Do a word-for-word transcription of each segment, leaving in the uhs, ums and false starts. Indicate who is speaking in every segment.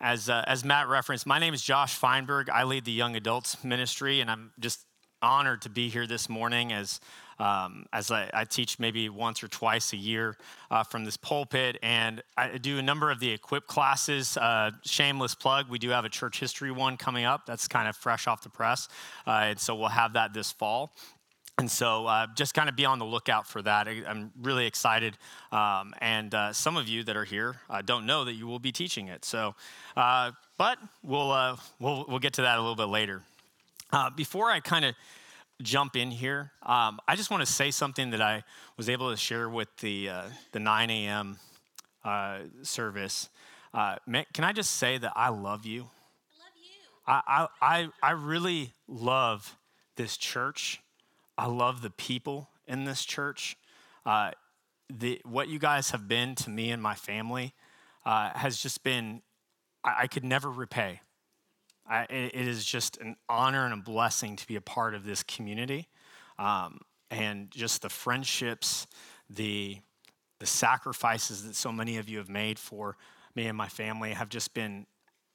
Speaker 1: As uh, as Matt referenced, my name is Josh Feinberg. I lead the young adults ministry, and I'm just honored to be here this morning as um, as I, I teach maybe once or twice a year uh, from this pulpit, and I do a number of the equip classes. Uh, shameless plug, we do have a church history one coming up. That's kind of fresh off the press, uh, and so we'll have that this fall. And so uh, just kind of be on the lookout for that. I, I'm really excited. Um, and uh, some of you that are here uh, don't know that you will be teaching it. So, uh, but we'll, uh, we'll, we'll get to that a little bit later. Uh, before I kind of jump in here, um, I just want to say something that I was able to share with the, uh, the nine a.m. Uh, service. Uh, can I just say that I love you? I love you. I, I, I, I really love this church. I love the people in this church. Uh, the, what you guys have been to me and my family uh, has just been, I, I could never repay. I, it, it is just an honor and a blessing to be a part of this community. Um, and just the friendships, the, the sacrifices that so many of you have made for me and my family have just been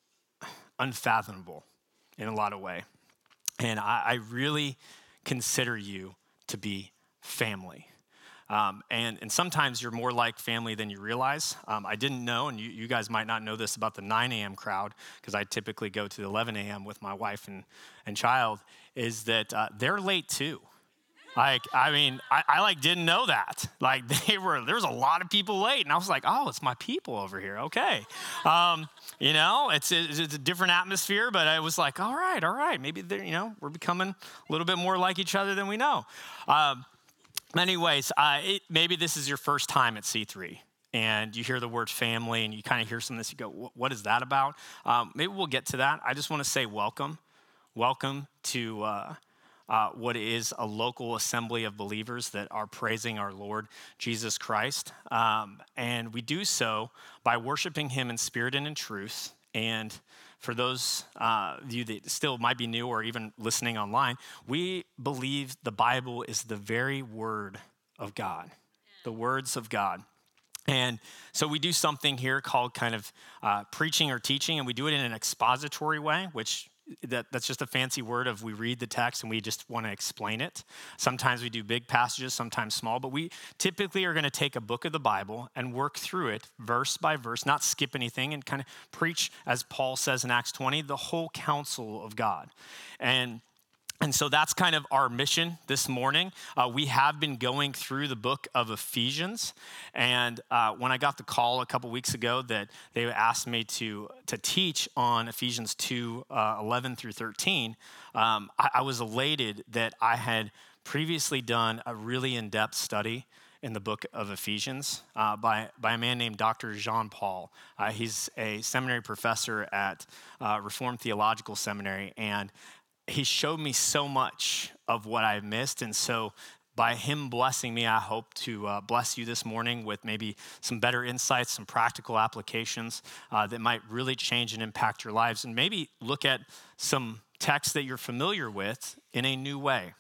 Speaker 1: unfathomable in a lot of ways. And I, I really consider you to be family. Um, and, and sometimes you're more like family than you realize. Um, I didn't know, and you, you guys might not know this about the nine a.m. crowd, because I typically go to eleven a.m. with my wife and, and child, is that uh, they're late too. Like, I mean, I, I like didn't know that. Like they were, there was a lot of people late, and I was like, oh, it's my people over here. Okay, um, you know, it's, it's it's a different atmosphere, but I was like, all right, all right, maybe they're, you know, we're becoming a little bit more like each other than we know. Um, anyways, uh, it, maybe this is your first time at C three. And you hear the word family, and you kind of hear some of this. You go, what is that about? Um, maybe we'll get to that. I just want to say welcome, welcome to. Uh, Uh, what is a local assembly of believers that are praising our Lord Jesus Christ. Um, and we do so by worshiping him in spirit and in truth. And for those uh, of you that still might be new or even listening online, we believe the Bible is the very word of God, the words of God. And so we do something here called kind of uh, preaching or teaching, and we do it in an expository way, which That, that's just a fancy word of we read the text and we just want to explain it. Sometimes we do big passages, sometimes small, but we typically are going to take a book of the Bible and work through it verse by verse, not skip anything, and kind of preach, as Paul says in Acts twenty, the whole counsel of God. And And so that's kind of our mission this morning. Uh, we have been going through the book of Ephesians. And uh, when I got the call a couple weeks ago that they asked me to, to teach on Ephesians two, uh, eleven through thirteen, um, I, I was elated that I had previously done a really in-depth study in the book of Ephesians uh, by, by a man named Doctor Jean Paul. Uh, he's a seminary professor at uh, Reformed Theological Seminary, and he showed me so much of what I've missed. And so by him blessing me, I hope to uh, bless you this morning with maybe some better insights, some practical applications uh, that might really change and impact your lives, and maybe look at some texts that you're familiar with in a new way.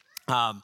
Speaker 1: Um,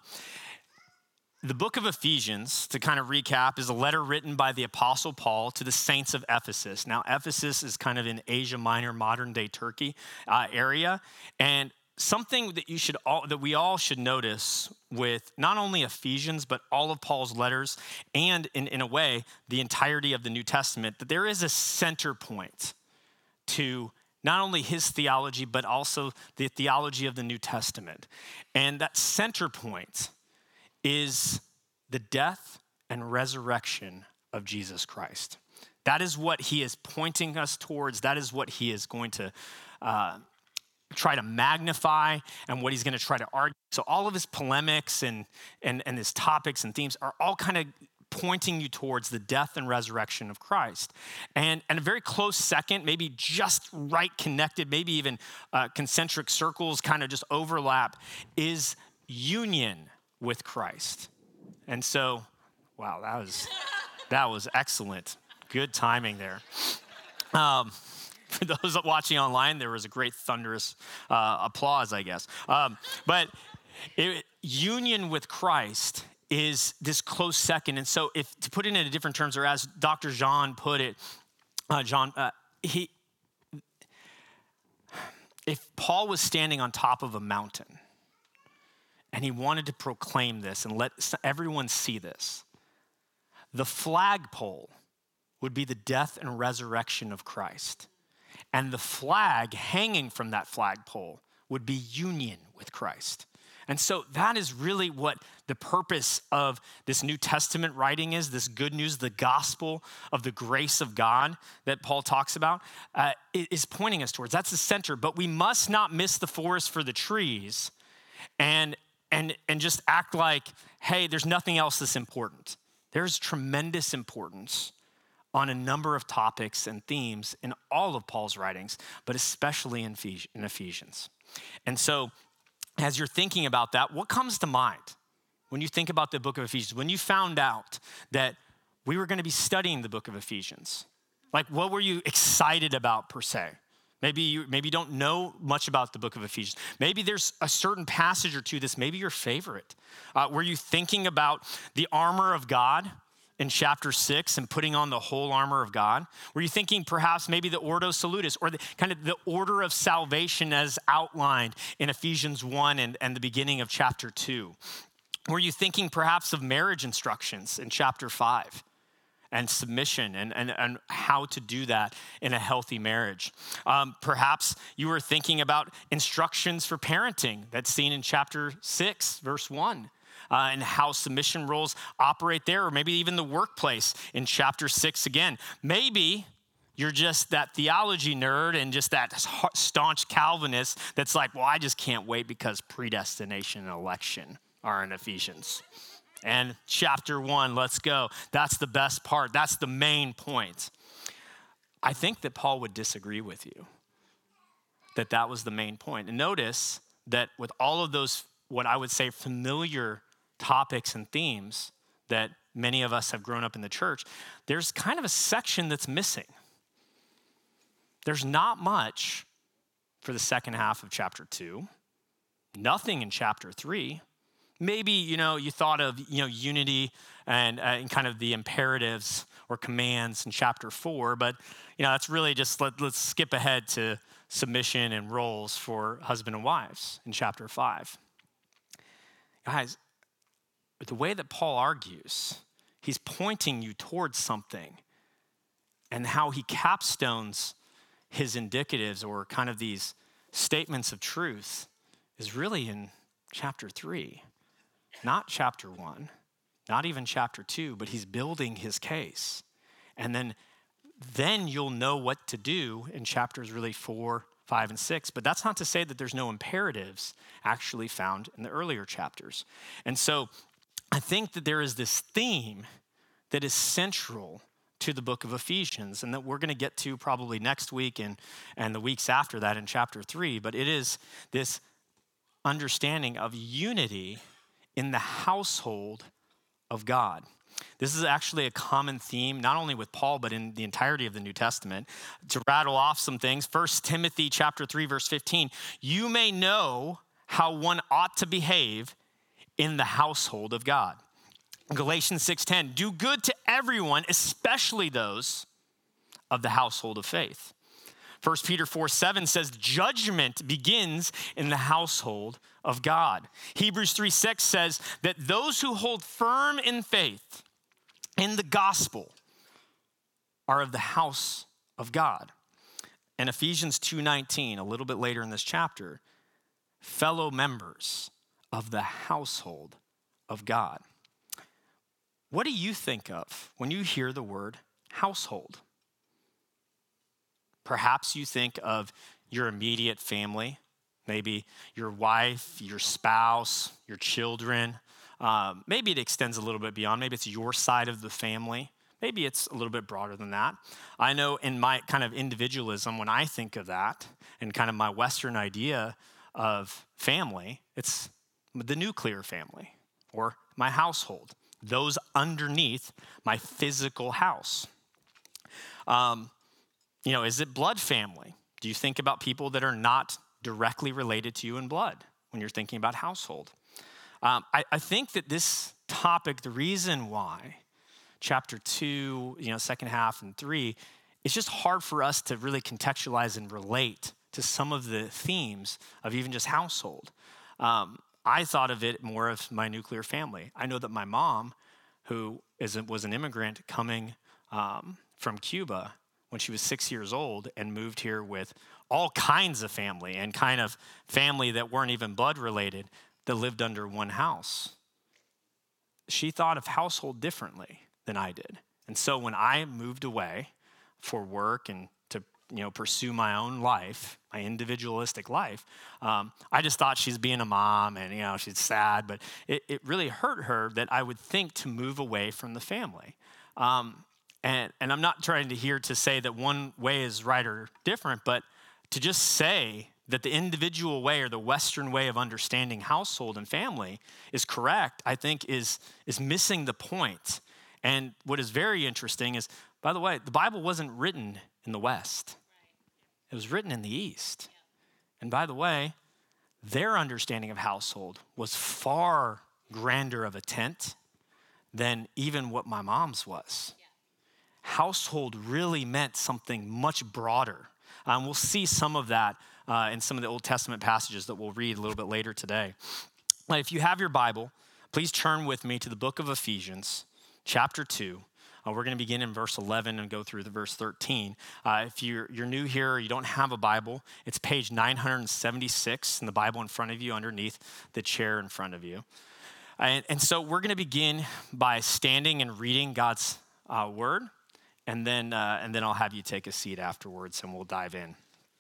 Speaker 1: The book of Ephesians, to kind of recap, is a letter written by the Apostle Paul to the saints of Ephesus. Now, Ephesus is kind of in Asia Minor, modern-day Turkey uh, area, and something that you should all, that we all should notice with not only Ephesians, but all of Paul's letters, and in, in a way, the entirety of the New Testament, that there is a center point to not only his theology, but also the theology of the New Testament. And that center point is the death and resurrection of Jesus Christ. That is what he is pointing us towards. That is what he is going to uh, try to magnify, and what he's going to try to argue. So all of his polemics and, and, and his topics and themes are all kind of pointing you towards the death and resurrection of Christ. And, and a very close second, maybe just right connected, maybe even uh, concentric circles kind of just overlap, is union with Christ. And so, wow, that was that was excellent. Good timing there. Um, for those watching online, there was a great thunderous uh, applause, I guess. Um, but it, union with Christ is this close second. And so if to put it in different terms, or as Doctor Jean put it, uh, John, uh, he if Paul was standing on top of a mountain and he wanted to proclaim this and let everyone see this, the flagpole would be the death and resurrection of Christ. And the flag hanging from that flagpole would be union with Christ. And so that is really what the purpose of this New Testament writing is, this good news, the gospel of the grace of God that Paul talks about, uh, is pointing us towards. That's the center, but we must not miss the forest for the trees and, and, and just act like, hey, there's nothing else that's important. There's tremendous importance on a number of topics and themes in all of Paul's writings, but especially in Ephesians. And so as you're thinking about that, what comes to mind when you think about the book of Ephesians? When you found out that we were going to be studying the book of Ephesians, like what were you excited about per se? Maybe you maybe you don't know much about the book of Ephesians. Maybe there's a certain passage or two that's maybe your favorite. Uh, were you thinking about the armor of God in chapter six and putting on the whole armor of God? Were you thinking perhaps maybe the Ordo Salutis or the kind of the order of salvation as outlined in Ephesians one and, and the beginning of chapter two? Were you thinking perhaps of marriage instructions in chapter five and submission and, and, and how to do that in a healthy marriage? Um, perhaps you were thinking about instructions for parenting that's seen in chapter six, verse one. Uh, and how submission roles operate there, or maybe even the workplace in chapter six again. Maybe you're just that theology nerd and just that staunch Calvinist that's like, well, I just can't wait because predestination and election are in Ephesians. And chapter one, let's go. That's the best part. That's the main point. I think that Paul would disagree with you, that that was the main point. And notice that with all of those, what I would say familiar topics and themes that many of us have grown up in the church, there's kind of a section that's missing. There's not much for the second half of chapter two, nothing in chapter three. Maybe, you know, you thought of, you know, unity and, uh, and kind of the imperatives or commands in chapter four, but, you know, that's really just, let, let's skip ahead to submission and roles for husband and wives in chapter five. Guys, the way that Paul argues, he's pointing you towards something, and how he capstones his indicatives or kind of these statements of truth is really in chapter three, not chapter one, not even chapter two, but he's building his case. And then, then you'll know what to do in chapters really four, five, and six. But that's not to say that there's no imperatives actually found in the earlier chapters. And so I think that there is this theme that is central to the book of Ephesians and that we're going to get to probably next week and, and the weeks after that in chapter three. But it is this understanding of unity in the household of God. This is actually a common theme, not only with Paul, but in the entirety of the New Testament. To rattle off some things, First Timothy chapter three, verse fifteen, you may know how one ought to behave in the household of God. Galatians six ten, do good to everyone, especially those of the household of faith. First Peter four seven says, judgment begins in the household of God. Hebrews three six says that those who hold firm in faith in the gospel are of the house of God. And Ephesians two nineteen, a little bit later in this chapter, fellow members of the household of God. What do you think of when you hear the word household? Perhaps you think of your immediate family, maybe your wife, your spouse, your children. Um, maybe it extends a little bit beyond. Maybe it's your side of the family. Maybe it's a little bit broader than that. I know in my kind of individualism, when I think of that and kind of my Western idea of family, it's the nuclear family or my household, those underneath my physical house. Um, you know, is it blood family? Do you think about people that are not directly related to you in blood when you're thinking about household? Um, I, I think that this topic, the reason why chapter two, you know, second half and three, it's just hard for us to really contextualize and relate to some of the themes of even just household. Um, I thought of it more of my nuclear family. I know that my mom, who is, was an immigrant coming um, from Cuba when she was six years old and moved here with all kinds of family and kind of family that weren't even blood related that lived under one house. She thought of household differently than I did. And so when I moved away for work and to you know pursue my own life, my individualistic life, um, I just thought she's being a mom and you know she's sad, but it, it really hurt her that I would think to move away from the family. Um, and, and I'm not trying to here to say that one way is right or different, but to just say that the individual way or the Western way of understanding household and family is correct, I think is, is missing the point. And what is very interesting is, by the way, the Bible wasn't written in the West. It was written in the East. And by the way, their understanding of household was far grander of a tent than even what my mom's was. Household really meant something much broader. Um, we'll see some of that uh, in some of the Old Testament passages that we'll read a little bit later today. Now, if you have your Bible, please turn with me to the book of Ephesians, chapter two. Uh, we're going to begin in verse eleven and go through the verse thirteen. Uh, if you're, you're new here or you don't have a Bible, it's page nine seventy-six in the Bible in front of you underneath the chair in front of you. And, and so we're going to begin by standing and reading God's uh, word. And then, uh, and then I'll have you take a seat afterwards and we'll dive in.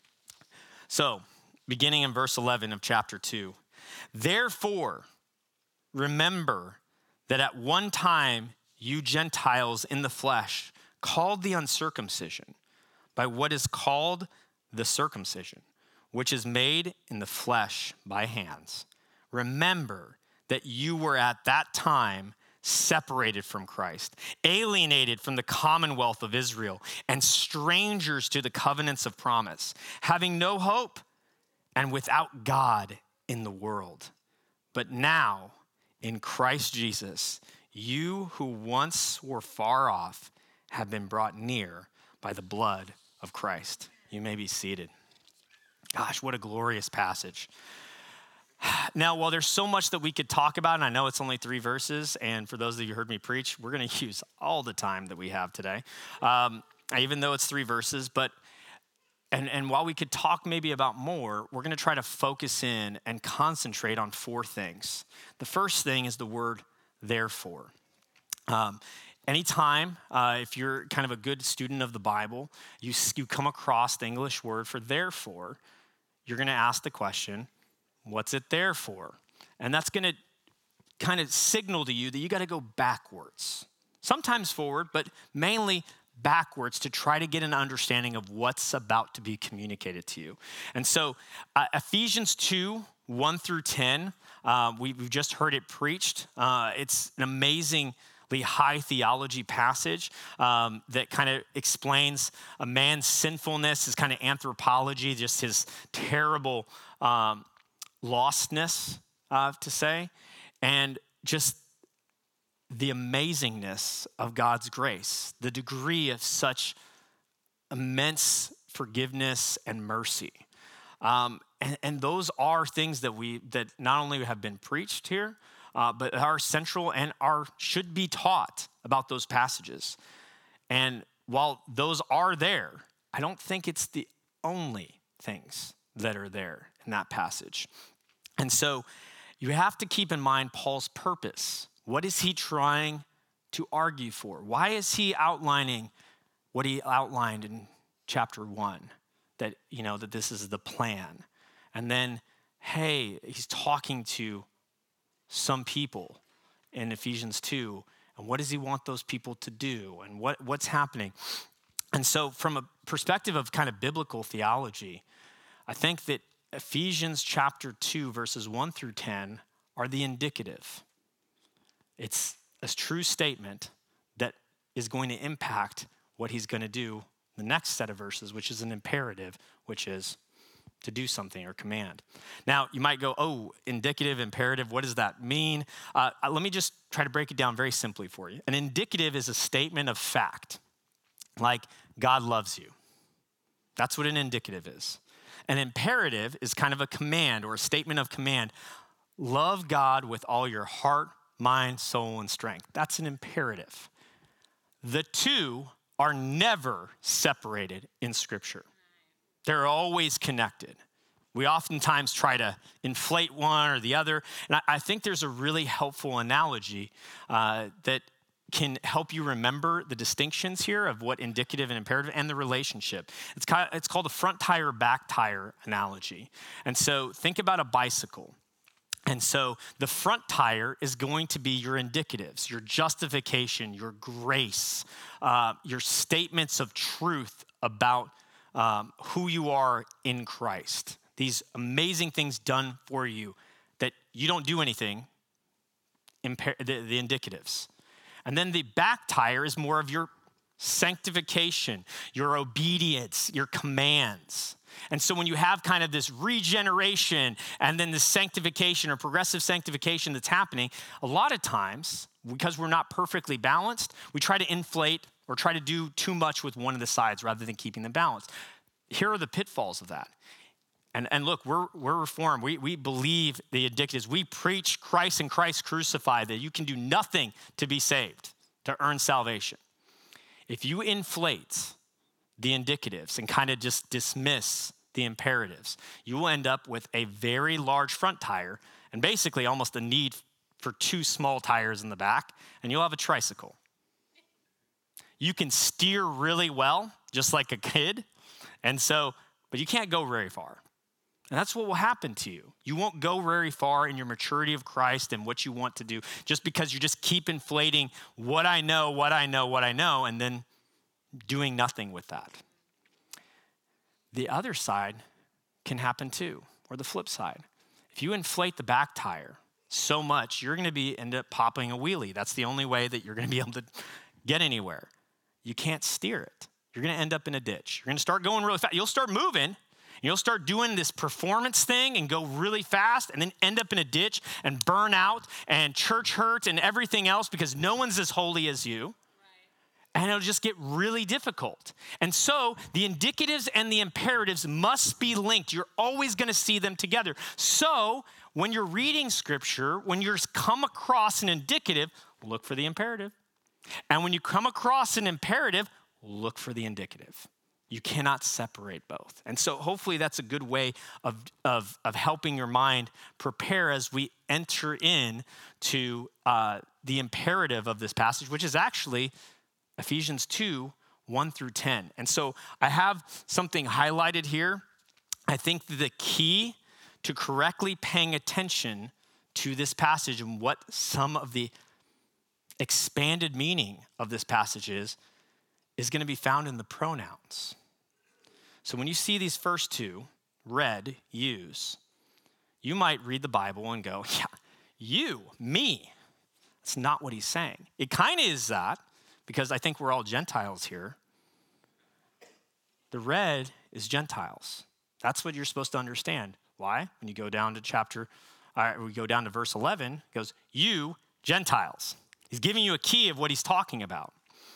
Speaker 1: So, beginning in verse eleven of chapter two. Therefore, remember that at one time you Gentiles in the flesh, called the uncircumcision by what is called the circumcision, which is made in the flesh by hands. Remember that you were at that time separated from Christ, alienated from the commonwealth of Israel, and strangers to the covenants of promise, having no hope and without God in the world. But now, in Christ Jesus, you who once were far off have been brought near by the blood of Christ. You may be seated. Gosh, what a glorious passage. Now, while there's so much that we could talk about, and I know it's only three verses, and for those of you who heard me preach, we're going to use all the time that we have today, um, even though it's three verses. But and, and while we could talk maybe about more, we're going to try to focus in and concentrate on four things. The first thing is the word therefore. Um, anytime, uh, if you're kind of a good student of the Bible, you, you come across the English word for therefore, you're going to ask the question, what's it there for? And that's going to kind of signal to you that you got to go backwards. Sometimes forward, but mainly backwards to try to get an understanding of what's about to be communicated to you. And so uh, Ephesians two, one through ten, uh, we, we've just heard it preached. Uh, it's an amazingly high theology passage um, that kind of explains a man's sinfulness, his kind of anthropology, just his terrible um, lostness, uh, to say, and just the amazingness of God's grace, the degree of such immense forgiveness and mercy. Um, and, and those are things that we that not only have been preached here, uh, but are central and are should be taught about those passages. And while those are there, I don't think it's the only things that are there in that passage. And so you have to keep in mind Paul's purpose. What is he trying to argue for? Why is he outlining what he outlined in chapter one? That, you know, that this is the plan. And then, hey, he's talking to some people in Ephesians two. And what does he want those people to do? And what, what's happening? And so from a perspective of kind of biblical theology, I think that Ephesians chapter two, verses one through ten are the indicative. It's a true statement that is going to impact what he's going to do the next set of verses, which is an imperative, which is to do something or command. Now, you might go, oh, indicative, imperative, what does that mean? Uh, let me just try to break it down very simply for you. An indicative is a statement of fact, like God loves you. That's what an indicative is. An imperative is kind of a command or a statement of command. Love God with all your heart, mind, soul, and strength. That's an imperative. The two are never separated in Scripture. They're always connected. We oftentimes try to inflate one or the other. And I, I think there's a really helpful analogy uh, that can help you remember the distinctions here of what indicative and imperative and the relationship. It's, kind of, it's called a front tire, back tire analogy. And so think about a bicycle. And so the front tire is going to be your indicatives, your justification, your grace, uh, your statements of truth about um, who you are in Christ. These amazing things done for you that you don't do anything, impar- the, the indicatives. And then the back tire is more of your sanctification, your obedience, your commands. And so when you have kind of this regeneration and then the sanctification or progressive sanctification that's happening, a lot of times, because we're not perfectly balanced, we try to inflate or try to do too much with one of the sides rather than keeping them balanced. Here are the pitfalls of that. And, and look, we're, we're reformed. We, we believe the indicatives. We preach Christ and Christ crucified, that you can do nothing to be saved, to earn salvation. If you inflate the indicatives and kind of just dismiss the imperatives, you will end up with a very large front tire and basically almost a need for two small tires in the back, and you'll have a tricycle. You can steer really well, just like a kid, and so, but you can't go very far. And that's what will happen to you. You won't go very far in your maturity of Christ and what you want to do just because you just keep inflating what I know, what I know, what I know, and then doing nothing with that. The other side can happen too, or the flip side. If you inflate the back tire so much, you're going to be end up popping a wheelie. That's the only way that you're going to be able to get anywhere. You can't steer it. You're going to end up in a ditch. You're going to start going really fast. You'll start moving. You'll start doing this performance thing and go really fast and then end up in a ditch and burn out and church hurt and everything else because no one's as holy as you. Right. And it'll just get really difficult. And so the indicatives and the imperatives must be linked. You're always going to see them together. So when you're reading Scripture, when you're come across an indicative, look for the imperative. And when you come across an imperative, look for the indicative. You cannot separate both. And so hopefully that's a good way of, of, of helping your mind prepare as we enter in to uh, the imperative of this passage, which is actually Ephesians two, one through ten. And so I have something highlighted here. I think the key to correctly paying attention to this passage and what some of the expanded meaning of this passage is, is going to be found in the pronouns. So when you see these first two, read, use, you might read the Bible and go, yeah, you, me. That's not what he's saying. It kind of is that, because I think we're all Gentiles here. The read is Gentiles. That's what you're supposed to understand. Why? When you go down to chapter, uh, we go down to verse eleven, it goes, you, Gentiles. He's giving you a key of what he's talking about.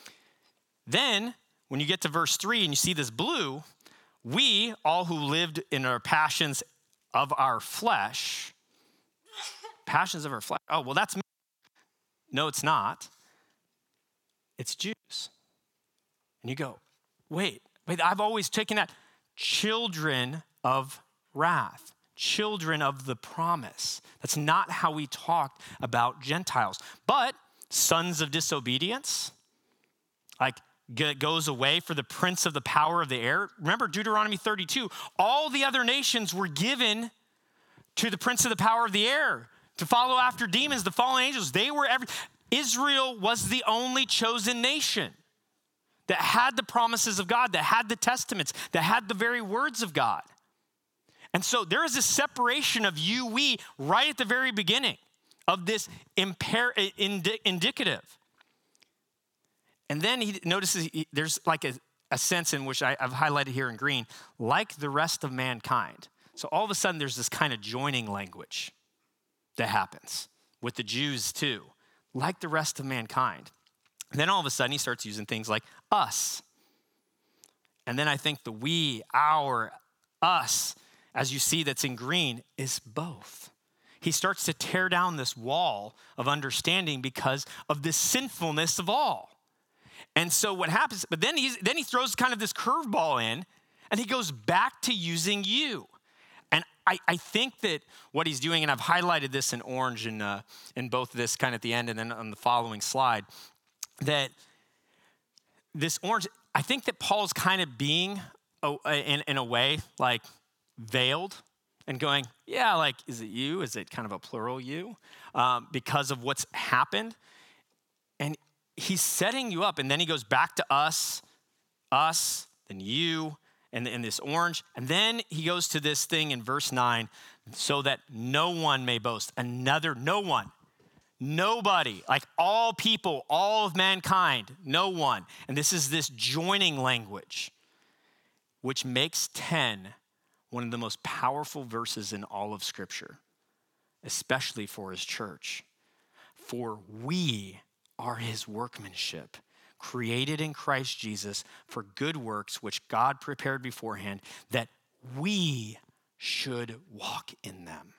Speaker 1: Then, when you get to verse three and you see this blue, we, all who lived in our passions of our flesh, passions of our flesh, oh, well, that's me. No, it's not. It's Jews. And you go, wait, wait, I've always taken that. Children of wrath, children of the promise. That's not how we talked about Gentiles. But sons of disobedience, like, goes away for the prince of the power of the air. Remember Deuteronomy thirty-two, all the other nations were given to the prince of the power of the air to follow after demons, the fallen angels. They were every, Israel was the only chosen nation that had the promises of God, that had the testaments, that had the very words of God. And so there is a separation of you, we, right at the very beginning of this imper- indi- indicative. And then he notices he, there's like a, a sense in which I, I've highlighted here in green, like the rest of mankind. So all of a sudden there's this kind of joining language that happens with the Jews too, like the rest of mankind. And then all of a sudden he starts using things like us. And then I think the we, our, us, as you see that's in green, is both. He starts to tear down this wall of understanding because of the sinfulness of all. And so what happens, but then, he's, then he throws kind of this curveball in, and he goes back to using you. And I, I think that what he's doing, and I've highlighted this in orange in, uh, in both this kind of at the end and then on the following slide, that this orange, I think that Paul's kind of being, oh, in, in a way, like veiled and going, yeah, like, is it you? Is it kind of a plural you? Um, because of what's happened. And he's setting you up, and then he goes back to us, us, then you, and in this orange. And then he goes to this thing in verse nine, so that no one may boast. Another, no one, nobody, like all people, all of mankind, no one. And this is this joining language, which makes ten one of the most powerful verses in all of Scripture, especially for his church. For we are his workmanship, created in Christ Jesus for good works, which God prepared beforehand, that we should walk in them.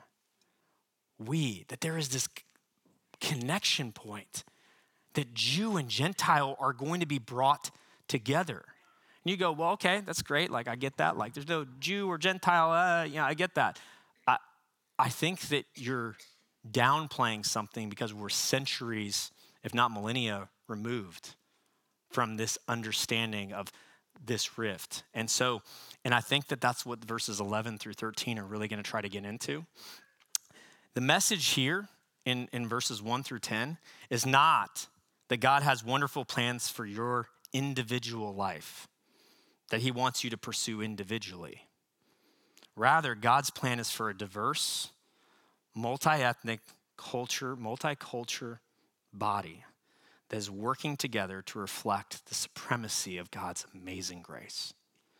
Speaker 1: We, that there is this connection point, that Jew and Gentile are going to be brought together. And you go, well, okay, that's great. Like, I get that. Like, there's no Jew or Gentile. Uh, yeah, I get that. I, I think that you're downplaying something because we're centuries, if not millennia, removed from this understanding of this rift. And so, and I think that that's what verses eleven through thirteen are really going to try to get into. The message here in, in verses one through ten is not that God has wonderful plans for your individual life, that he wants you to pursue individually. Rather, God's plan is for a diverse, multi-ethnic culture, multicultural body that is working together to reflect the supremacy of God's amazing grace.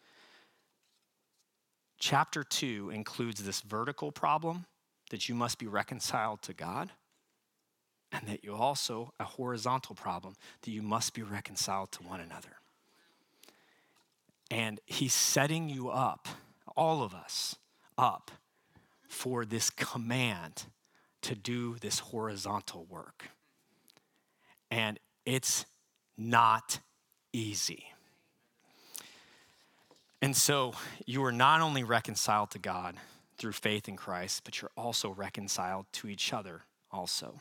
Speaker 1: Chapter two includes this vertical problem that you must be reconciled to God, and that you also, a horizontal problem, that you must be reconciled to one another. And he's setting you up, all of us, up for this command to do this horizontal work. And it's not easy. And so you are not only reconciled to God through faith in Christ, but you're also reconciled to each other also.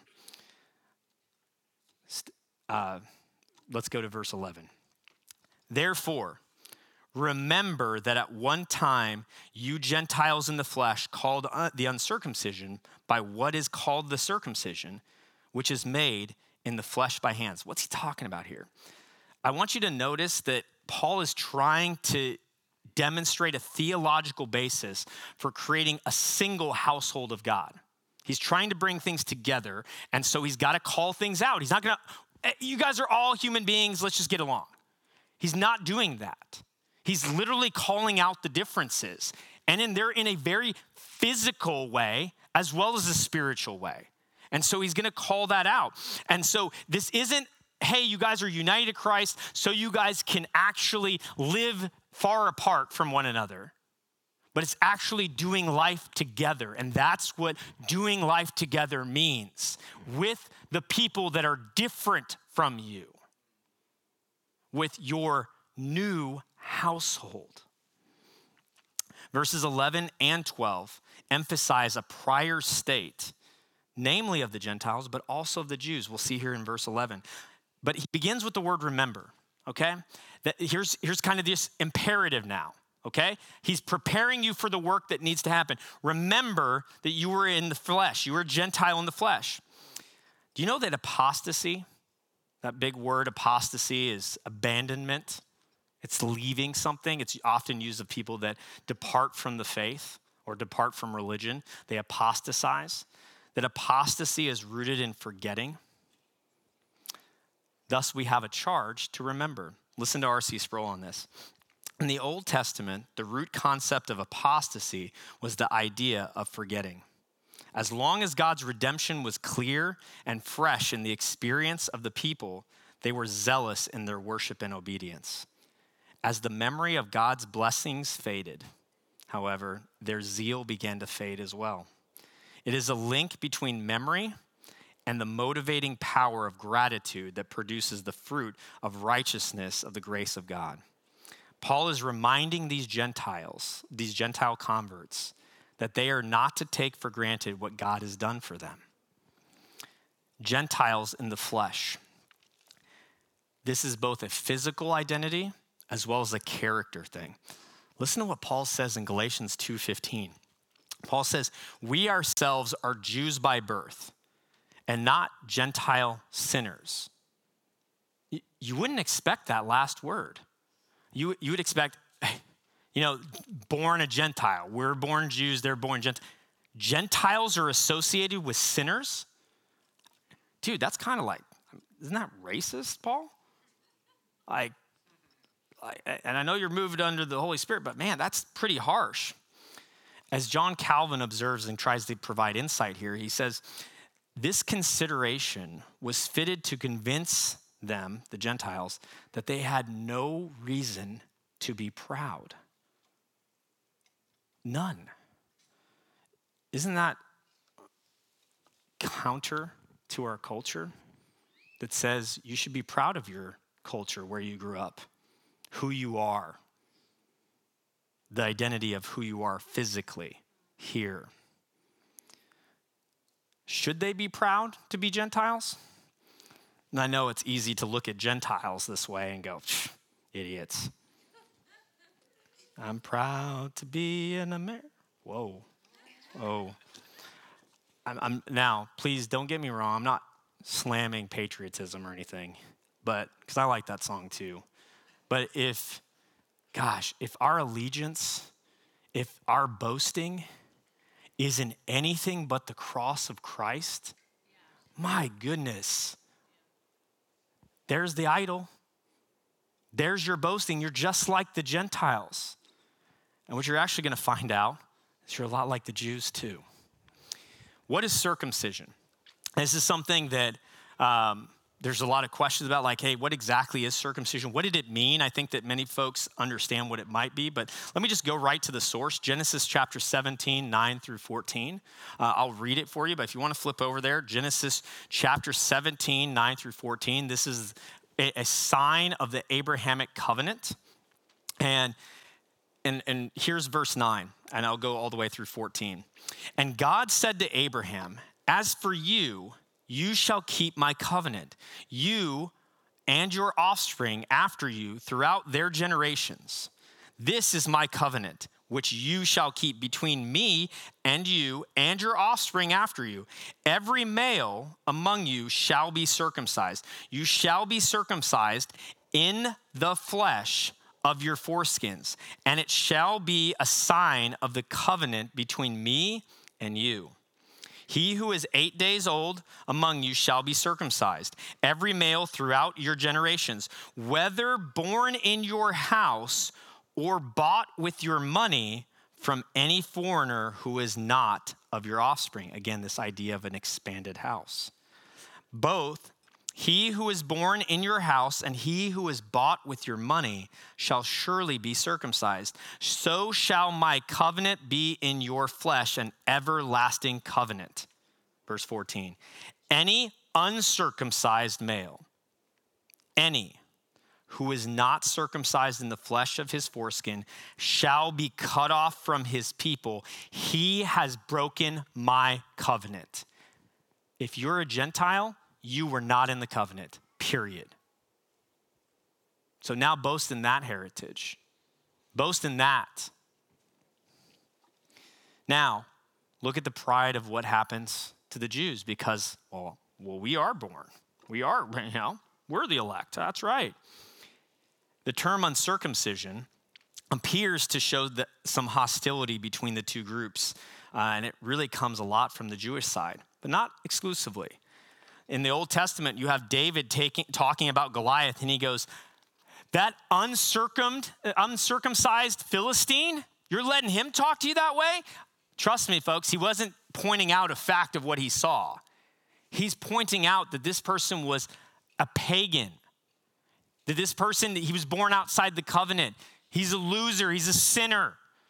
Speaker 1: Uh, let's go to verse eleven. Therefore, remember that at one time you Gentiles in the flesh called the uncircumcision by what is called the circumcision, which is made in the flesh by hands. What's he talking about here? I want you to notice that Paul is trying to demonstrate a theological basis for creating a single household of God. He's trying to bring things together, and so he's got to call things out. He's not going to, you guys are all human beings, let's just get along. He's not doing that. He's literally calling out the differences, and in they're in a very physical way as well as a spiritual way. And so he's going to call that out. And so this isn't, hey, you guys are united to Christ so you guys can actually live far apart from one another. But it's actually doing life together. And that's what doing life together means, with the people that are different from you, with your new household. Verses eleven and twelve emphasize a prior state, namely of the Gentiles, but also of the Jews. We'll see here in verse eleven. But he begins with the word remember, okay? That here's, here's kind of this imperative now, okay? He's preparing you for the work that needs to happen. Remember that you were in the flesh. You were a Gentile in the flesh. Do you know that apostasy, that big word apostasy, is abandonment? It's leaving something. It's often used of people that depart from the faith or depart from religion. They apostatize. That apostasy is rooted in forgetting. Thus, we have a charge to remember. Listen to R C Sproul on this. In the Old Testament, the root concept of apostasy was the idea of forgetting. As long as God's redemption was clear and fresh in the experience of the people, they were zealous in their worship and obedience. As the memory of God's blessings faded, however, their zeal began to fade as well. It is a link between memory and the motivating power of gratitude that produces the fruit of righteousness of the grace of God. Paul is reminding these Gentiles, these Gentile converts, that they are not to take for granted what God has done for them. Gentiles in the flesh. This is both a physical identity as well as a character thing. Listen to what Paul says in Galatians two fifteen. Paul says, we ourselves are Jews by birth and not Gentile sinners. You wouldn't expect that last word. You, you would expect, you know, born a Gentile. We're born Jews, they're born Gentiles. Gentiles are associated with sinners? Dude, that's kind of like, isn't that racist, Paul? Like, and I know you're moved under the Holy Spirit, but man, that's pretty harsh. As John Calvin observes and tries to provide insight here, he says, this consideration was fitted to convince them, the Gentiles, that they had no reason to be proud. None. Isn't that counter to our culture that says you should be proud of your culture, where you grew up, who you are, the identity of who you are physically here? Should they be proud to be Gentiles? And I know it's easy to look at Gentiles this way and go, idiots. I'm proud to be an American. Whoa, whoa. I'm, I'm now, please don't get me wrong. I'm not slamming patriotism or anything, but because I like that song too. But if, gosh, if our allegiance, if our boasting isn't anything but the cross of Christ, yeah. My goodness, there's the idol. There's your boasting. You're just like the Gentiles. And what you're actually going to find out is you're a lot like the Jews too. What is circumcision? This is something that um, there's a lot of questions about, like, hey, what exactly is circumcision? What did it mean? I think that many folks understand what it might be, but let me just go right to the source. Genesis chapter seventeen, nine through fourteen. Uh, I'll read it for you, but if you want to flip over there, Genesis chapter seventeen, nine through fourteen. This is a, a sign of the Abrahamic covenant. And, and, and here's verse nine, and I'll go all the way through fourteen. And God said to Abraham, as for you, you shall keep my covenant, you and your offspring after you throughout their generations. This is my covenant, which you shall keep between me and you and your offspring after you. Every male among you shall be circumcised. You shall be circumcised in the flesh of your foreskins, and it shall be a sign of the covenant between me and you. He who is eight days old among you shall be circumcised, every male throughout your generations, whether born in your house or bought with your money from any foreigner who is not of your offspring. Again, this idea of an expanded house. Both he who is born in your house and he who is bought with your money shall surely be circumcised. So shall my covenant be in your flesh, an everlasting covenant. Verse fourteen, any uncircumcised male, any who is not circumcised in the flesh of his foreskin shall be cut off from his people. He has broken my covenant. If you're a Gentile, you were not in the covenant, period. So now boast in that heritage. Boast in that. Now, look at the pride of what happens to the Jews because, well, well, we are born. We are, you know, we're the elect. That's right. The term uncircumcision appears to show that some hostility between the two groups, uh, and it really comes a lot from the Jewish side, but not exclusively. In the Old Testament, you have David taking, talking about Goliath, and he goes, that uncircumcised, uncircumcised Philistine, you're letting him talk to you that way? Trust me, folks, he wasn't pointing out a fact of what he saw. He's pointing out that this person was a pagan, that this person, he was born outside the covenant. He's a loser, he's a sinner.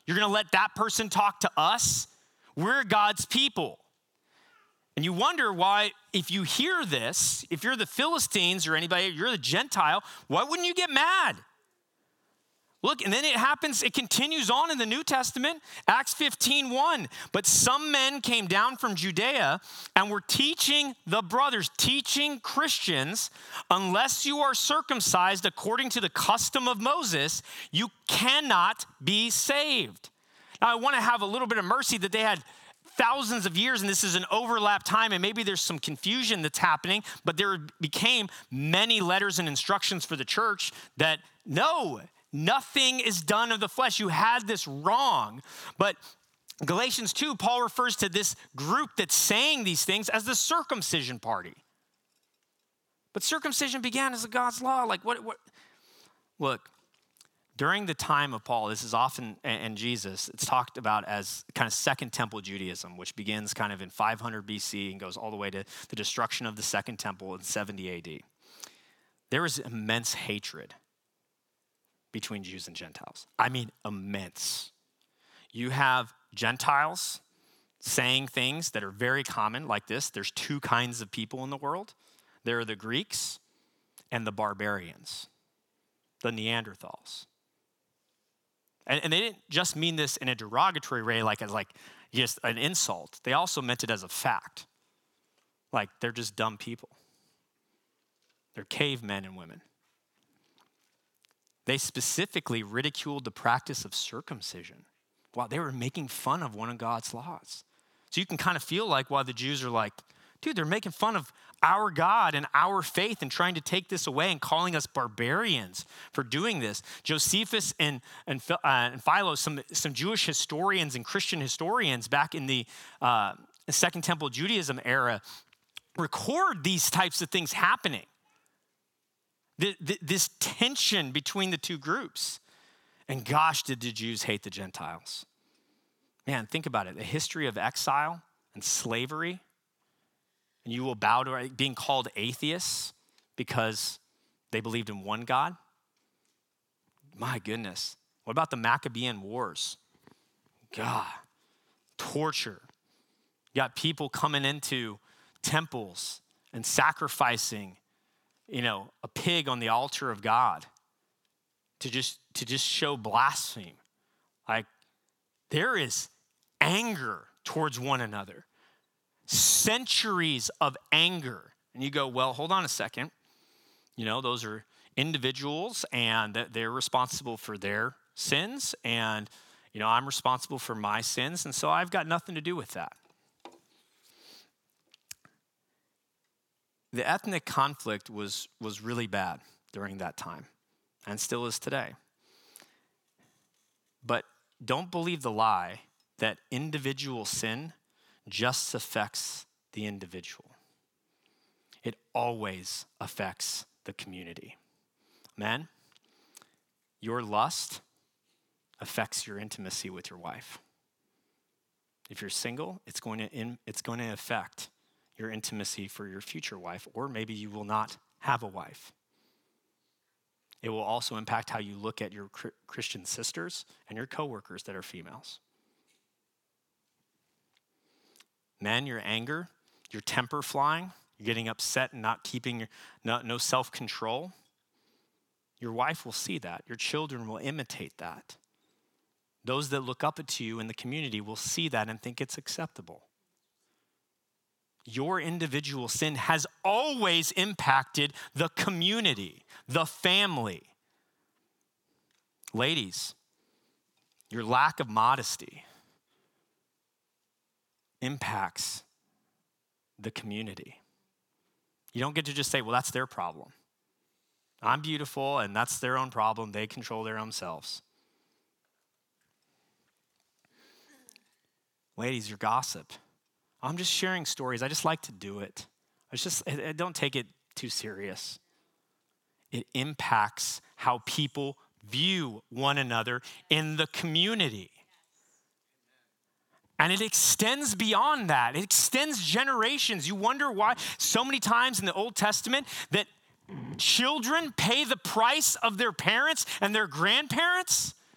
Speaker 1: You're going to let that person talk to us? We're God's people. And you wonder why, if you hear this, if you're the Philistines or anybody, you're the Gentile, why wouldn't you get mad? Look, and then it happens, it continues on in the New Testament, Acts fifteen one. But some men came down from Judea and were teaching the brothers, teaching Christians, unless you are circumcised according to the custom of Moses, you cannot be saved. Now, I want to have a little bit of mercy that they had thousands of years, and this is an overlap time, and maybe there's some confusion that's happening, but there became many letters and instructions for the church that no, nothing is done of the flesh. You had this wrong. But Galatians two, Paul refers to this group that's saying these things as the circumcision party. But circumcision began as a God's law. Like what, what? Look, during the time of Paul, this is often, and Jesus, it's talked about as kind of Second Temple Judaism, which begins kind of in five hundred B C and goes all the way to the destruction of the Second Temple in seventy A D. There was immense hatred between Jews and Gentiles. I mean, immense. You have Gentiles saying things that are very common like this. There's two kinds of people in the world. There are the Greeks and the barbarians, the Neanderthals. And, and they didn't just mean this in a derogatory way, like as like just an insult. They also meant it as a fact. Like they're just dumb people. They're cavemen and women. They specifically ridiculed the practice of circumcision while they were making fun of one of God's laws. So you can kind of feel like while the Jews are like, dude, they're making fun of our God and our faith and trying to take this away and calling us barbarians for doing this. Josephus and, and, uh, and Philo, some, some Jewish historians and Christian historians back in the uh, Second Temple Judaism era record these types of things happening. The, the, this tension between the two groups. And gosh, did the Jews hate the Gentiles. Man, think about it. The history of exile and slavery. And you will bow to being called atheists because they believed in one God. My goodness. What about the Maccabean Wars? God, torture. You got people coming into temples and sacrificing, you know, a pig on the altar of God to just to just show blasphemy. Like there is anger towards one another. Centuries of anger. And you go, well, hold on a second. You know, those are individuals and they're responsible for their sins. And, you know, I'm responsible for my sins. And so I've got nothing to do with that. The ethnic conflict was, was really bad during that time and still is today. But don't believe the lie that individual sin just affects the individual. It always affects the community. Men, your lust affects your intimacy with your wife. If you're single, it's going to in, it's going to affect your intimacy for your future wife, or maybe you will not have a wife. It will also impact how you look at your Christian sisters and your coworkers that are females. Men, your anger, your temper flying, you're getting upset and not keeping your, no, no self-control. Your wife will see that. Your children will imitate that. Those that look up to you in the community will see that and think it's acceptable. Your individual sin has always impacted the community, the family. Ladies, your lack of modesty impacts the community. You don't get to just say, well, that's their problem. I'm beautiful and that's their own problem. They control their own selves. Ladies, your gossip. I'm just sharing stories. I just like to do it. I just I don't take it too serious. It impacts how people view one another in the community. And it extends beyond that. It extends generations. You wonder why so many times in the Old Testament that children pay the price of their parents and their grandparents?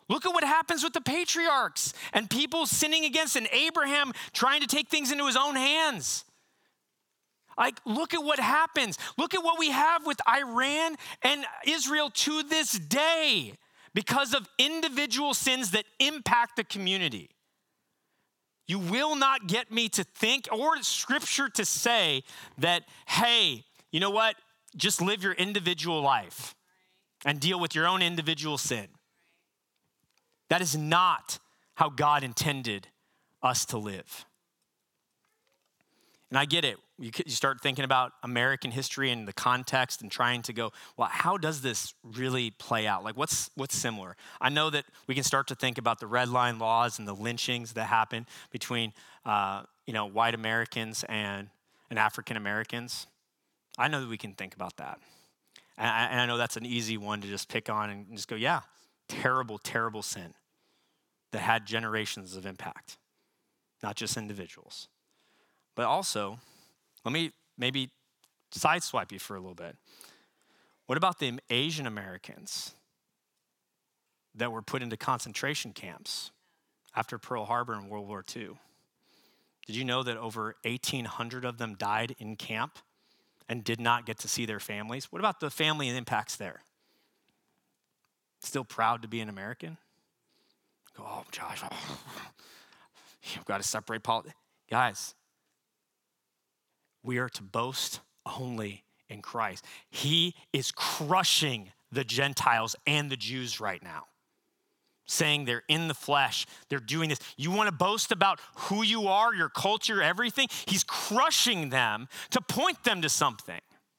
Speaker 1: Look at what happens with the patriarchs and people sinning against, and Abraham trying to take things into his own hands. Like, look at what happens. Look at what we have with Iran and Israel to this day because of individual sins that impact the community. You will not get me to think or scripture to say that, hey, you know what? Just live your individual life and deal with your own individual sin. That is not how God intended us to live. And I get it. You, you start thinking about American history and the context and trying to go, well, how does this really play out? Like, what's what's similar? I know that we can start to think about the red line laws and the lynchings that happen between, uh, you know, white Americans and, and African Americans. I know that we can think about that. And I, and I know that's an easy one to just pick on and just go, yeah, terrible, terrible sin that had generations of impact, not just individuals. But also, let me maybe sideswipe you for a little bit. What about the Asian Americans that were put into concentration camps after Pearl Harbor in World War Two? Did you know that over eighteen hundred of them died in camp and did not get to see their families? What about the family and impacts there? Still proud to be an American? Go, oh, Josh, oh, you've got to separate politics. Guys, we are to boast only in Christ. He is crushing the Gentiles and the Jews right now, saying they're in the flesh, they're doing this. You want to boast about who you are, your culture, everything? He's crushing them to point them to something.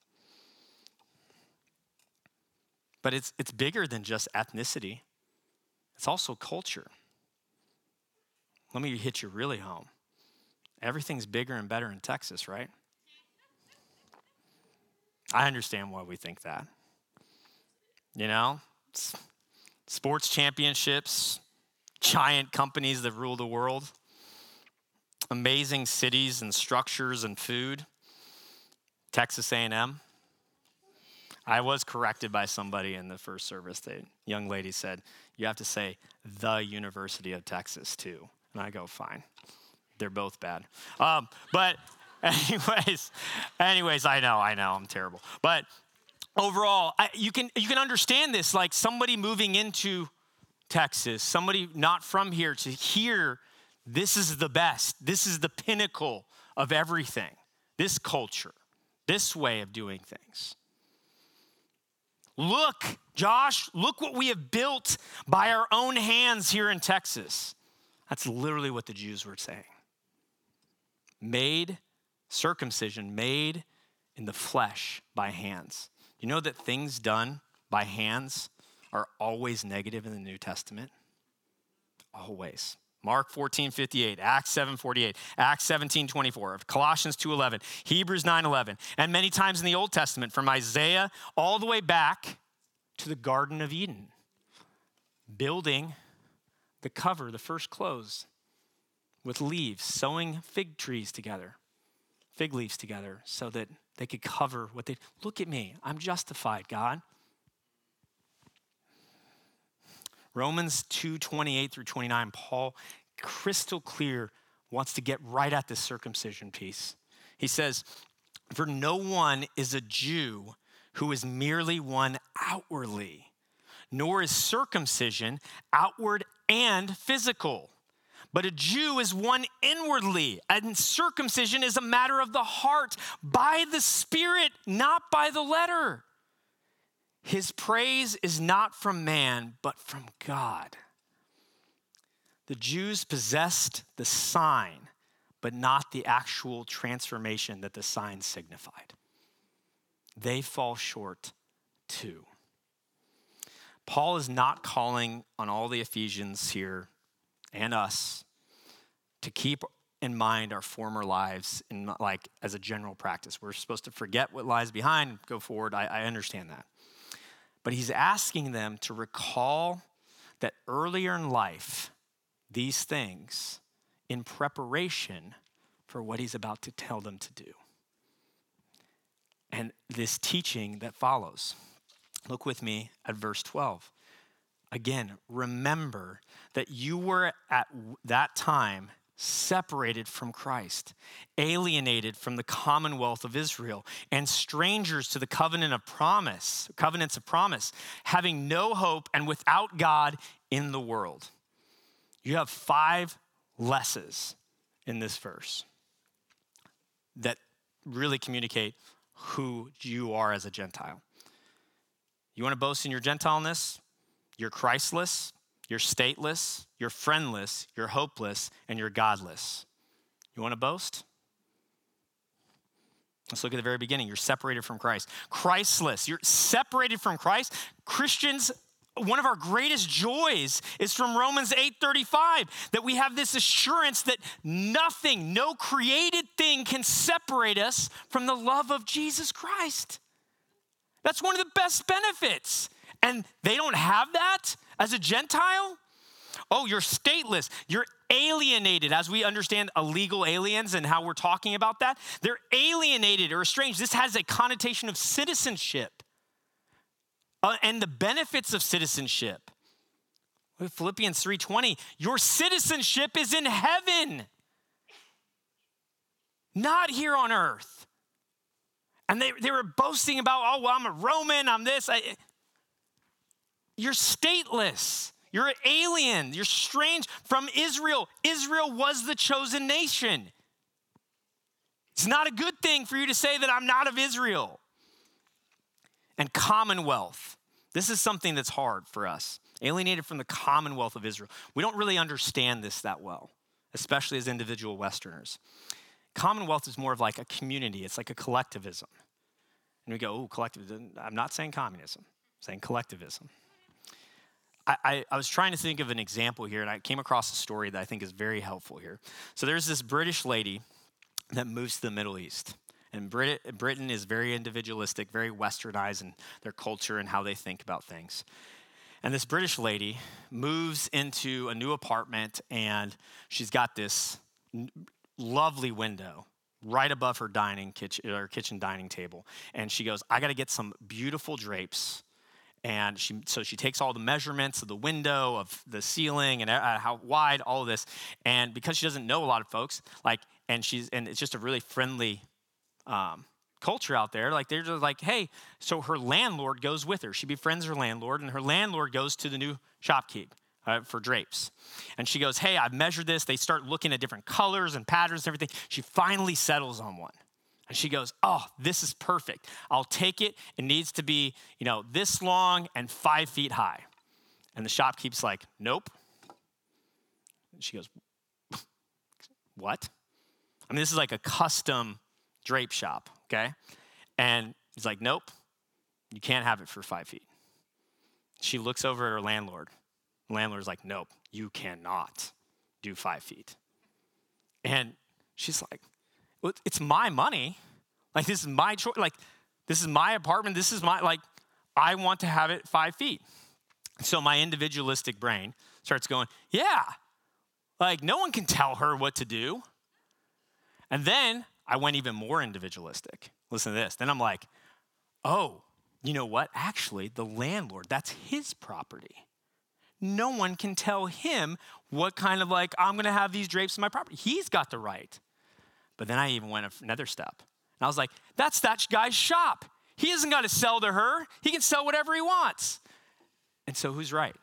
Speaker 1: But it's it's bigger than just ethnicity. It's also culture. Let me hit you really home. Everything's bigger and better in Texas, right? I understand why we think that. You know, sports championships, giant companies that rule the world, amazing cities and structures and food. Texas A and M. I was corrected by somebody in the first service. The young lady said, you have to say the University of Texas too. And I go, fine. They're both bad. Um, but anyways, anyways, I know, I know, I'm terrible. But overall, I, you can you can understand this, like somebody moving into Texas, somebody not from here to hear this is the best. This is the pinnacle of everything. This culture, this way of doing things. Look, Josh, look what we have built by our own hands here in Texas. That's literally what the Jews were saying. Made, circumcision made in the flesh by hands. You know that things done by hands are always negative in the New Testament? Always. Mark fourteen fifty-eight, Acts seven forty-eight, Acts seventeen twenty-four, Colossians two eleven, Hebrews nine eleven, and many times in the Old Testament, from Isaiah all the way back to the Garden of Eden, building the cover, the first clothes, with leaves, sewing fig trees together, fig leaves together, so that they could cover what they, look at me, I'm justified, God. Romans two twenty-eight through twenty-nine, Paul, crystal clear, wants to get right at this circumcision piece. He says, for no one is a Jew who is merely one outwardly, nor is circumcision outward and physical. But a Jew is one inwardly, and circumcision is a matter of the heart, by the Spirit, not by the letter. His praise is not from man, but from God. The Jews possessed the sign, but not the actual transformation that the sign signified. They fall short too. Paul is not calling on all the Ephesians here and us to keep in mind our former lives in, like, as a general practice. We're supposed to forget what lies behind and go forward. I, I understand that. But he's asking them to recall that earlier in life, these things in preparation for what he's about to tell them to do. And this teaching that follows. Look with me at verse twelve. Again, remember that you were at that time separated from Christ, alienated from the commonwealth of Israel, and strangers to the covenant of promise, covenants of promise, having no hope and without God in the world. You have five lessons in this verse that really communicate who you are as a Gentile. You want to boast in your Gentileness? You're Christless, you're stateless, you're friendless, you're hopeless, and you're godless. You want to boast? Let's look at the very beginning. You're separated from Christ. Christless, you're separated from Christ. Christians, one of our greatest joys is from Romans eight thirty-five, that we have this assurance that nothing, no created thing can separate us from the love of Jesus Christ. That's one of the best benefits. And they don't have that as a Gentile? Oh, you're stateless. You're alienated, as we understand illegal aliens and how we're talking about that. They're alienated or estranged. This has a connotation of citizenship uh, and the benefits of citizenship. With Philippians three twenty, your citizenship is in heaven, not here on earth. And they, they were boasting about, oh, well, I'm a Roman, I'm this. I, You're stateless. You're an alien. You're strange from Israel. Israel was the chosen nation. It's not a good thing for you to say that I'm not of Israel. And commonwealth. This is something that's hard for us. Alienated from the commonwealth of Israel. We don't really understand this that well, especially as individual Westerners. Commonwealth is more of like a community. It's like a collectivism. And we go, oh, collectivism. I'm not saying communism. I'm saying collectivism. I, I, I was trying to think of an example here, and I came across a story that I think is very helpful here. So there's this British lady that moves to the Middle East. And Brit- Britain is very individualistic, very westernized in their culture and how they think about things. And this British lady moves into a new apartment, and she's got this n- lovely window right above her dining kitchen, or kitchen dining table. And she goes, I got to get some beautiful drapes. And she, so she takes all the measurements of the window, of the ceiling, and uh, how wide, all of this. And because she doesn't know a lot of folks, like, and she's, and it's just a really friendly um, culture out there. Like, they're just like, hey, so her landlord goes with her. She befriends her landlord, and her landlord goes to the new shopkeep uh, for drapes. And she goes, hey, I've measured this. They start looking at different colors and patterns and everything. She finally settles on one. And she goes, oh, this is perfect. I'll take it. It needs to be, you know, this long and five feet high. And the shopkeep's like, nope. And she goes, what? I mean, this is like a custom drape shop, okay? And he's like, nope, you can't have it for five feet. She looks over at her landlord. The landlord's like, nope, you cannot do five feet. And she's like, well, it's my money. Like, this is my choice. Like, this is my apartment. This is my, like, I want to have it five feet. So my individualistic brain starts going, yeah, like, no one can tell her what to do. And then I went even more individualistic. Listen to this. Then I'm like, oh, you know what? Actually, the landlord, that's his property. No one can tell him what kind of, like, I'm going to have these drapes in my property. He's got the right. But then I even went another step. And I was like, that's that guy's shop. He hasn't got to sell to her. He can sell whatever he wants. And so who's right?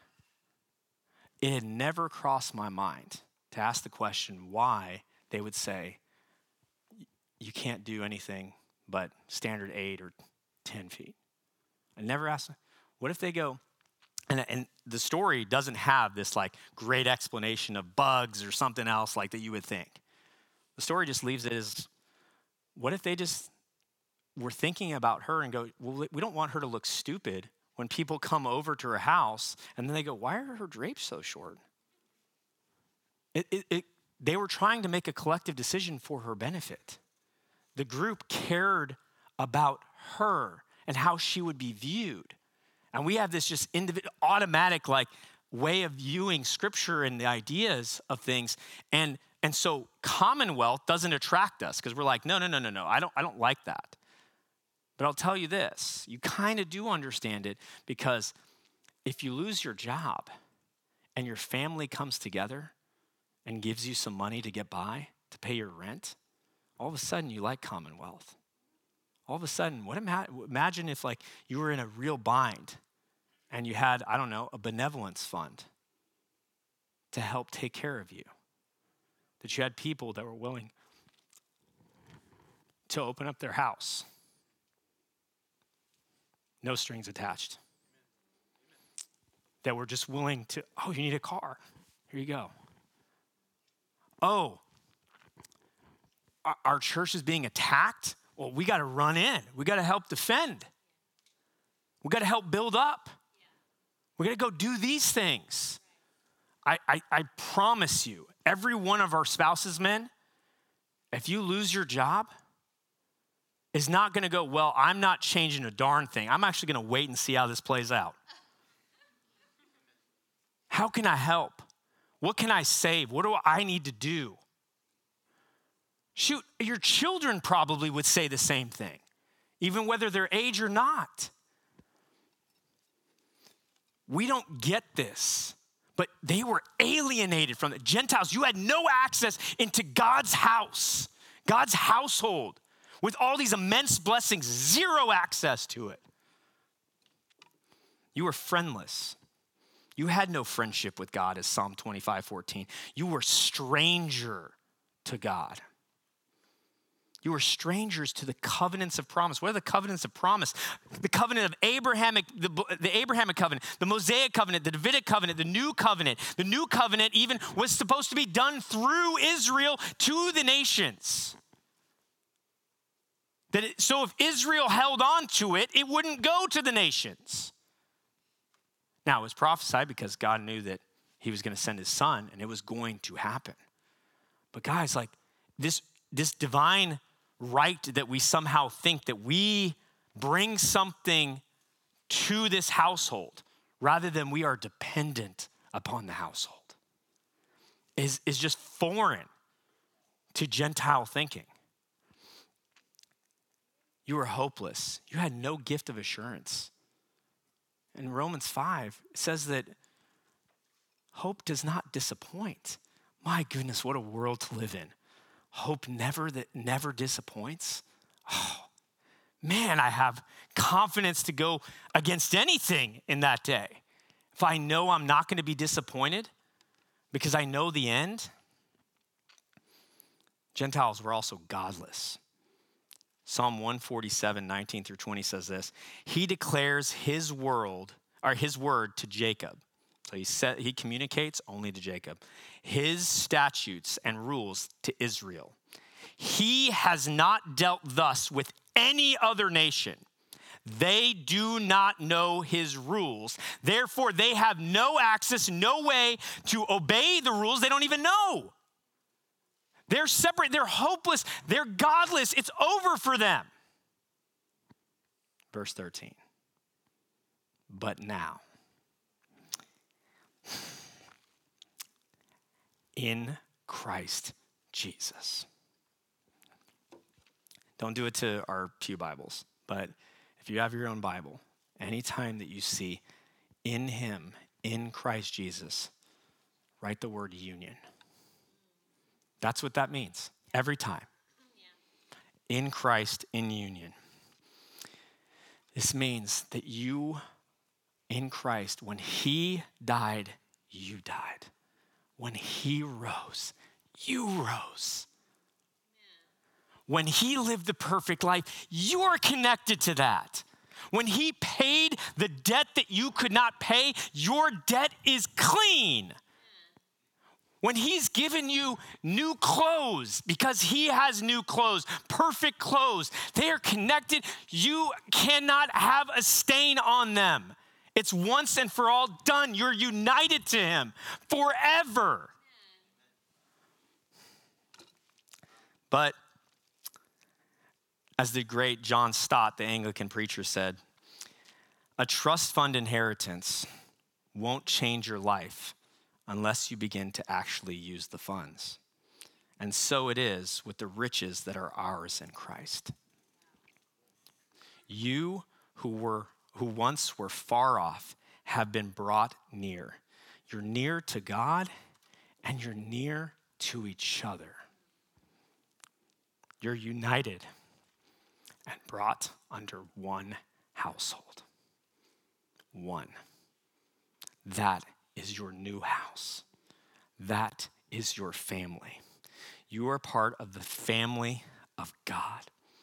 Speaker 1: It had never crossed my mind to ask the question why they would say, you can't do anything but standard eight or ten feet. I never asked, what if they go, and, and the story doesn't have this like great explanation of bugs or something else like that you would think. The story just leaves it as, what if they just were thinking about her and go, well, we don't want her to look stupid when people come over to her house, and then they go, why are her drapes so short? It, it, it, they were trying to make a collective decision for her benefit. The group cared about her and how she would be viewed. And we have this just individual, automatic like way of viewing scripture and the ideas of things. And And so commonwealth doesn't attract us because we're like, no, no, no, no, no. I don't, I don't like that. But I'll tell you this, you kind of do understand it because if you lose your job and your family comes together and gives you some money to get by, to pay your rent, all of a sudden you like Commonwealth. All of a sudden, what ima- imagine if like you were in a real bind and you had, I don't know, a benevolence fund to help take care of you. That you had people that were willing to open up their house. No strings attached. That were just willing to, oh, you need a car. Here you go. Oh, our, our church is being attacked. Well, we got to run in. We got to help defend. We got to help build up. We got to go do these things. I, I, I promise you, every one of our spouses, men, if you lose your job, is not going to go, well, I'm not changing a darn thing. I'm actually going to wait and see how this plays out. How can I help? What can I save? What do I need to do? Shoot, your children probably would say the same thing, even whether they're age or not. We don't get this, but they were alienated from the Gentiles. You had no access into God's house, God's household, with all these immense blessings, zero access to it. You were friendless. You had no friendship with God, as Psalm twenty-five fourteen. You were stranger to God. You were strangers to the covenants of promise. What are the covenants of promise? The covenant of Abrahamic, the, the Abrahamic covenant, the Mosaic covenant, the Davidic covenant, the new covenant. The new covenant even was supposed to be done through Israel to the nations. That it, so if Israel held on to it, it wouldn't go to the nations. Now, it was prophesied because God knew that he was going to send his son, and it was going to happen. But guys, like this, this divine right that we somehow think that we bring something to this household rather than we are dependent upon the household is, is just foreign to Gentile thinking. You were hopeless. You had no gift of assurance. In Romans five, it says that hope does not disappoint. My goodness, what a world to live in. Hope never that never disappoints. Oh, man, I have confidence to go against anything in that day. If I know I'm not going to be disappointed because I know the end. Gentiles were also godless. Psalm one forty-seven, nineteen through twenty says this. He declares his world, or his word to Jacob. So he said he communicates only to Jacob. His statutes and rules to Israel. He has not dealt thus with any other nation. They do not know his rules. Therefore, they have no access, no way to obey the rules. They don't even know. They're separate. They're hopeless. They're godless. It's over for them. Verse thirteen. But now, in Christ Jesus. Don't do it to our pew Bibles, but if you have your own Bible, anytime that you see in him, in Christ Jesus, write the word union. That's what that means every time. In Christ, in union. This means that you, in Christ, when he died, you died. When he rose, you rose. When he lived the perfect life, you are connected to that. When he paid the debt that you could not pay, your debt is clean. When he's given you new clothes, because he has new clothes, perfect clothes, they are connected. You cannot have a stain on them. It's once and for all done. You're united to him forever. But as the great John Stott, the Anglican preacher, said, a trust fund inheritance won't change your life unless you begin to actually use the funds. And so it is with the riches that are ours in Christ. You who were who once were far off have been brought near. You're near to God and you're near to each other. You're united and brought under one household. One. That is your new house. That is your family. You are part of the family of God.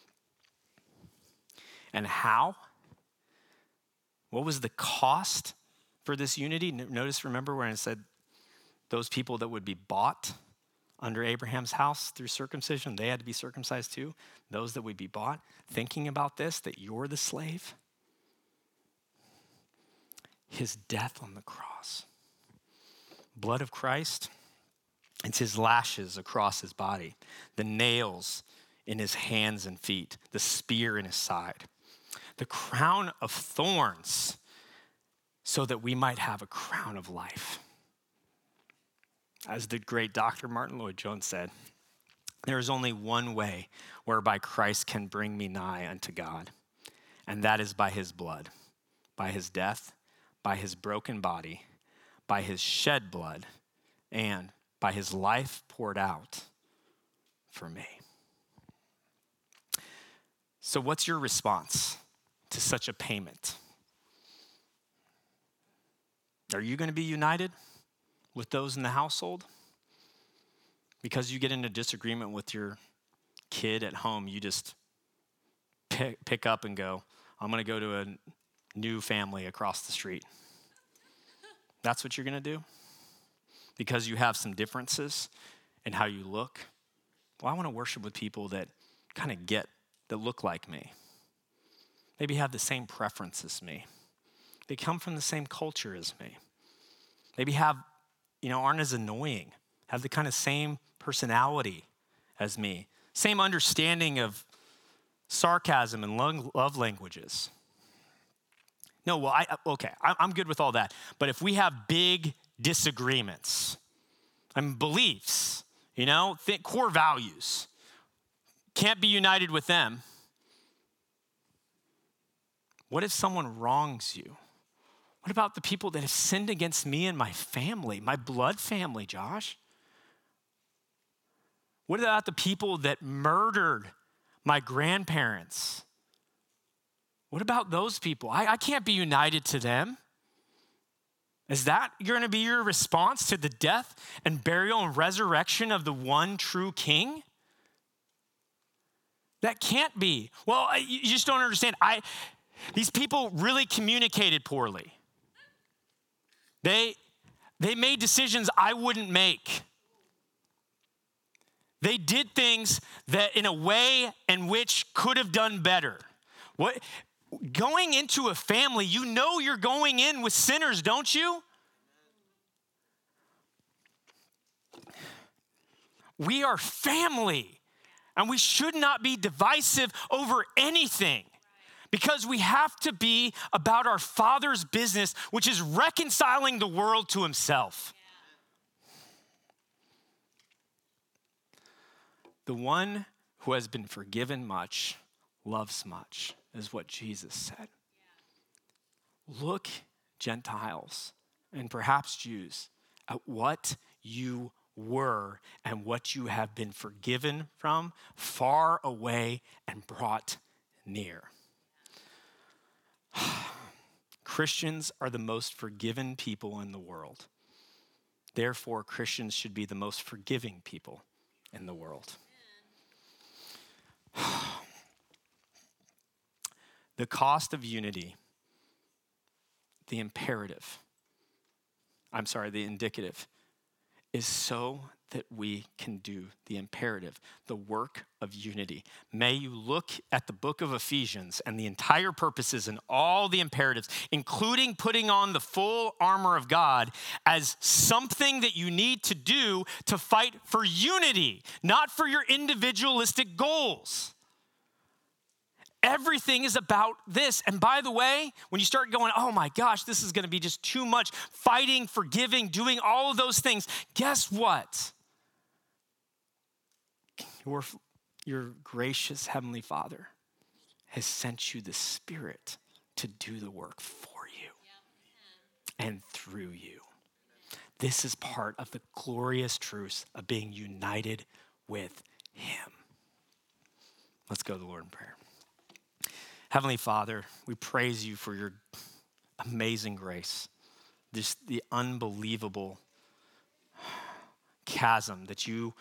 Speaker 1: And how? What was the cost for this unity? Notice, remember when it said those people that would be bought under Abraham's house through circumcision, they had to be circumcised too. Those that would be bought, thinking about this, that you're the slave. His death on the cross. Blood of Christ, it's his lashes across his body, the nails in his hands and feet, the spear in his side, the crown of thorns so that we might have a crown of life. As the great Doctor Martin Lloyd-Jones said, there is only one way whereby Christ can bring me nigh unto God, and that is by his blood, by his death, by his broken body, by his shed blood, and by his life poured out for me. So what's your response to such a payment? Are you going to be united with those in the household? Because you get into disagreement with your kid at home, you just pick, pick up and go, I'm going to go to a new family across the street. That's what you're going to do? Because you have some differences in how you look? Well, I want to worship with people that kind of get, that look like me. Maybe have the same preference as me. They come from the same culture as me. Maybe have, you know, aren't as annoying, have the kind of same personality as me, same understanding of sarcasm and love languages. No, well, I, okay, I'm good with all that. But if we have big disagreements, I mean, beliefs, you know, think core values, can't be united with them. What if someone wrongs you? What about the people that have sinned against me and my family, my blood family, Josh? What about the people that murdered my grandparents? What about those people? I, I can't be united to them. Is that going to be your response to the death and burial and resurrection of the one true King? That can't be. Well, you just don't understand. I, these people really communicated poorly. They, they made decisions I wouldn't make. They did things that in a way in which could have done better. What, going into a family, you know you're going in with sinners, don't you? We are family, and we should not be divisive over anything. Because we have to be about our Father's business, which is reconciling the world to himself. The one who has been forgiven much loves much, is what Jesus said. Look, Gentiles, and perhaps Jews, at what you were and what you have been forgiven from, far away and brought near. Christians are the most forgiven people in the world. Therefore, Christians should be the most forgiving people in the world. The cost of unity, the imperative, I'm sorry, the indicative, is so that we can do the imperative, the work of unity. May you look at the book of Ephesians and the entire purposes and all the imperatives, including putting on the full armor of God, as something that you need to do to fight for unity, not for your individualistic goals. Everything is about this. And by the way, when you start going, oh my gosh, this is going to be just too much, fighting, forgiving, doing all of those things, guess what? Your, your gracious Heavenly Father has sent you the Spirit to do the work for you. and through you. This is part of the glorious truth of being united with him. Let's go to the Lord in prayer. Heavenly Father, we praise you for your amazing grace, this the unbelievable chasm that you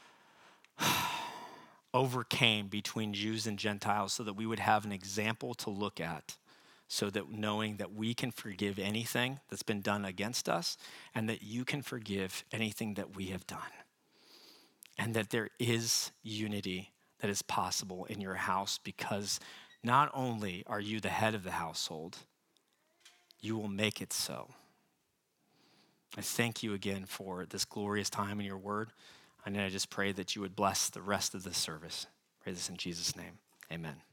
Speaker 1: overcame between Jews and Gentiles so that we would have an example to look at, so that knowing that we can forgive anything that's been done against us and that you can forgive anything that we have done. And that there is unity that is possible in your house because not only are you the head of the household, you will make it so. I thank you again for this glorious time in your word. And I just pray that you would bless the rest of this service. Pray this in Jesus' name. Amen.